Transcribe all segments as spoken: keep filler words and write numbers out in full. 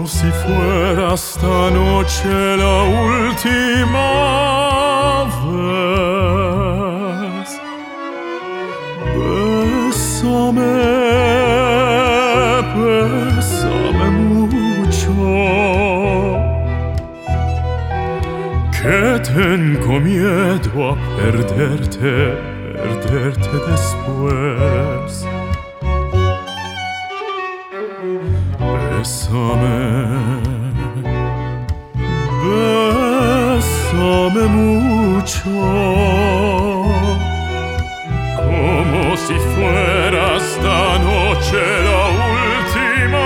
si fuera esta noche la última vez. Bésame, bésame mucho, que tengo miedo a perderte, perderte después. Bésame, bésame mucho, como si fuera esta noche la última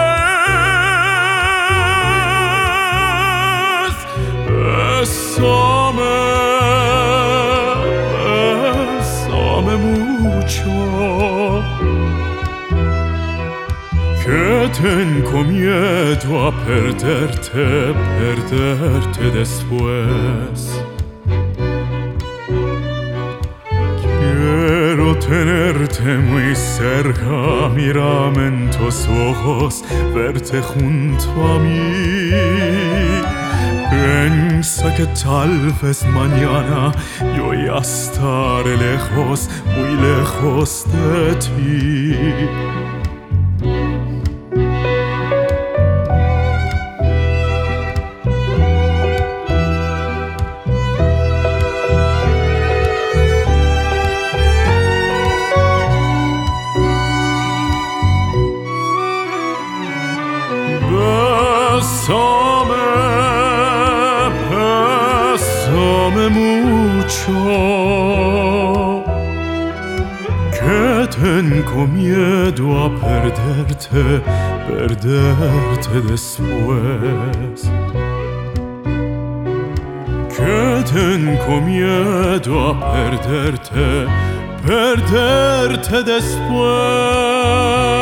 vez. Bésame, bésame mucho, que tengo miedo a perderte, perderte después. Quiero tenerte muy cerca, mirarme en tus ojos, verte junto a mí. Piensa que tal vez mañana yo ya estaré lejos, muy lejos de ti. Bésame, bésame mucho, que tengo miedo a perderte, perderte después. Que tengo miedo a perderte, perderte después.